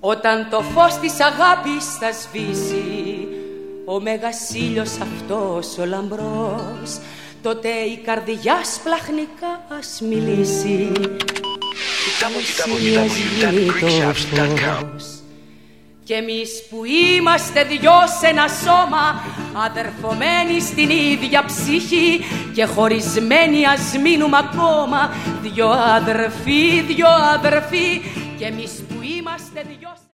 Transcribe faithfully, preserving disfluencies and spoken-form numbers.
Όταν το φως της αγάπης θα σβήσει, ο μέγας ήλιος αυτός ο λαμπρός, τότε η καρδιά σπλαχνικά ας μιλήσει. Κι εμείς που είμαστε δυο σε ένα σώμα, αδερφωμένοι στην ίδια ψυχή και χωρισμένοι ας μείνουμε ακόμα, δυο αδερφοί, δυο αδερφοί. Κι εμείς που είμαστε δυο